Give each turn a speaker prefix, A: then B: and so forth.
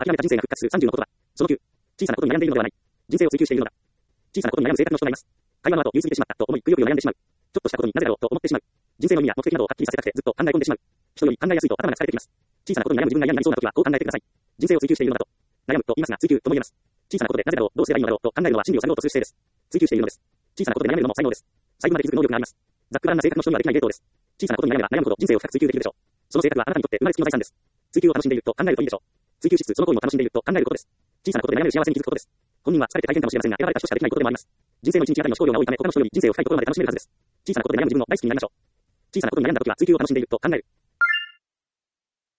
A: 諦めた人生が復活する30の言葉。その9。小さなことに悩んでいるのではない。人生を追求しているのだ。小さなことに悩む生活の人がいます。会話の後、言い過ぎてしまったと思い、くよくよ悩んでしまう。ちょっとしたことになぜだろうと思ってしまう。人生の意味や目的などをはっきりさせたくてずっと考え込んでしまう。人より考えやすいと頭が疲れてきます。小さなことに悩む自分が嫌になりそうな時はこう考えてください。人生を追求しているのだと。悩むと言いますが追求とも言えます。小さなことでなぜだろう、どうすればいいのだろうと考えるのは真理を探ろうとする姿勢です。追求しているのです。小さなことで悩めるのも才能です。最後まで気づく能力があります。ざっくばらんな性格の人にはできない例答です。小さなことに悩めば悩むほど人生を深く追求できるでしょう。その性格はあなたにとって生まれつきの財産です。追求を楽しんでいると考えるといいでしょう。追求しつつその行為も楽しんでいると考えることです。小さなことで悩める幸せに気づくことです。本人は疲れて大変かもしれませんが、選ばれた人しかできないことでもあります。人生の一日あたりの思考量が多いため、他の人より人生を深いところまで楽しめるはずです。小さなことで悩む自分を大好きになりましょう。小さなことに悩んだ時は追求を楽しんでいると考える。